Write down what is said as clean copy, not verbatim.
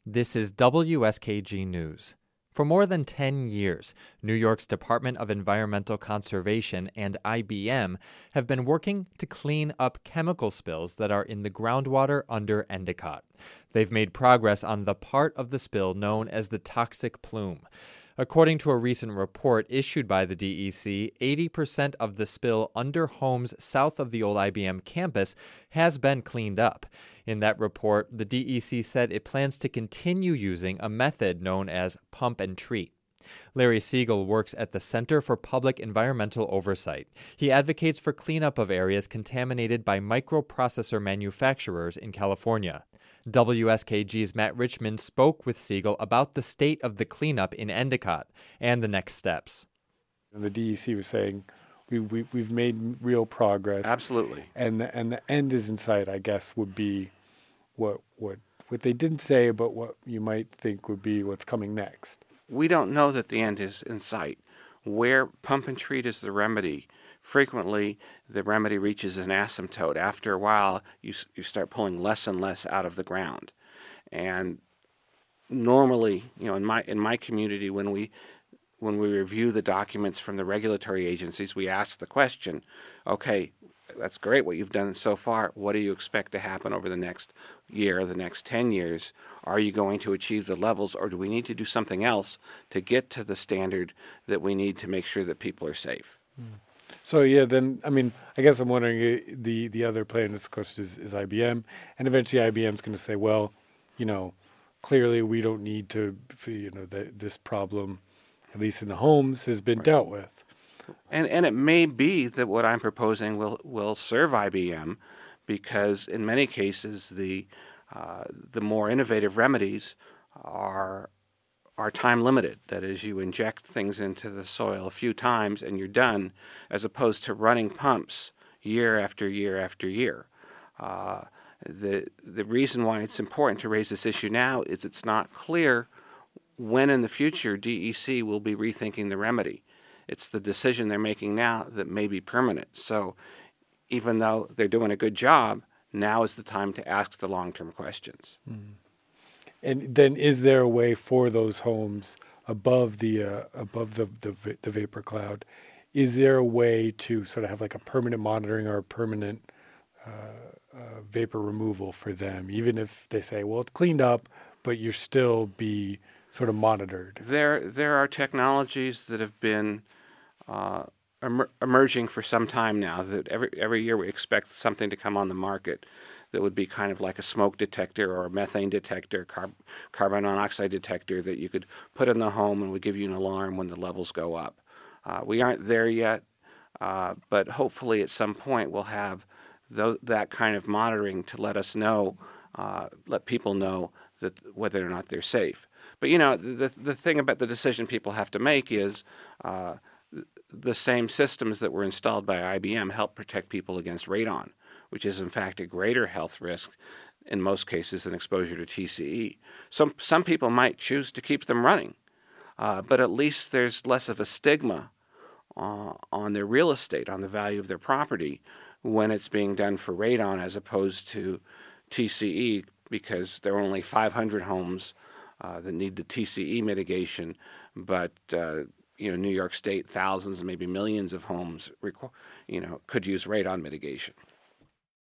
This is WSKG News. For more than 10 years, New York's Department of Environmental Conservation and IBM have been working to clean up chemical spills that are in the groundwater under Endicott. They've made progress on the part of the spill known as the toxic plume. According to a recent report issued by the DEC, 80% of the spill under homes south of the old IBM campus has been cleaned up. In that report, the DEC said it plans to continue using a method known as pump and treat. Larry Siegel works at the Center for Public Environmental Oversight. He advocates for cleanup of areas contaminated by microprocessor manufacturers in California. WSKG's Matt Richmond spoke with Siegel about the state of the cleanup in Endicott and the next steps. The DEC was saying we've made real progress. Absolutely. And the end is in sight, I guess, would be what they didn't say, but what you might think would be what's coming next. We don't know that the end is in sight. Where pump and treat is the remedy, frequently the remedy reaches an asymptote. After a while, you start pulling less and less out of the ground. And normally, in my community, when we review the documents from the regulatory agencies, we ask the question, okay, that's great what you've done so far. What do you expect to happen over the next year or the next 10 years? Are you going to achieve the levels, or do we need to do something else to get to the standard that we need to make sure that people are safe? So, I guess I'm wondering, the other player in this question is IBM, and eventually IBM's going to say, well, clearly we don't need to, this problem, at least in the homes, has been dealt with. And it may be that what I'm proposing will serve IBM, because in many cases the more innovative remedies are time limited. That is, you inject things into the soil a few times and you're done, as opposed to running pumps year after year after year. The reason why it's important to raise this issue now is it's not clear when in the future DEC will be rethinking the remedy. It's the decision they're making now that may be permanent. So even though they're doing a good job, now is the time to ask the long-term questions. Mm-hmm. And then is there a way for those homes above the vapor cloud, is there a way to sort of have like a permanent monitoring or a permanent vapor removal for them, even if they say, well, it's cleaned up, but you're still be sort of monitored? There are technologies that have been emerging for some time now, that every year we expect something to come on the market that would be kind of like a smoke detector or a methane detector, carbon monoxide detector that you could put in the home and would give you an alarm when the levels go up. We aren't there yet, but hopefully at some point we'll have that kind of monitoring to let us know, let people know that whether or not they're safe. But the thing about the decision people have to make is the same systems that were installed by IBM help protect people against radon, which is in fact a greater health risk in most cases than exposure to TCE. Some people might choose to keep them running, but at least there's less of a stigma on their real estate, on the value of their property, when it's being done for radon as opposed to TCE, because there are only 500 homes that need the TCE mitigation, but New York State, thousands, maybe millions of homes, could use radon mitigation.